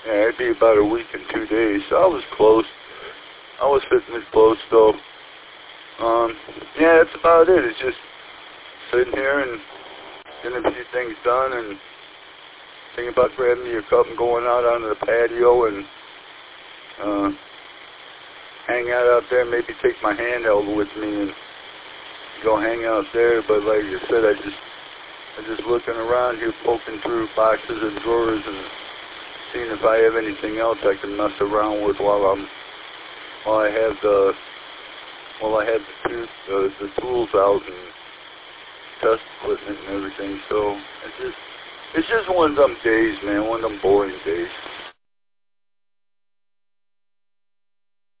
Yeah, it'd be about a week and 2 days. So I was close. I was fitting it close, so, yeah, that's about it. It's just sitting here and getting a few things done and thinking about grabbing me a cup and going out onto the patio and, hang out there, maybe take my handheld with me and go hang out there. But like I said, I'm just looking around here, poking through boxes and drawers and seeing if I have anything else I can mess around with while I have the tools out and test equipment and everything. So it's just one of them days, man, one of them boring days.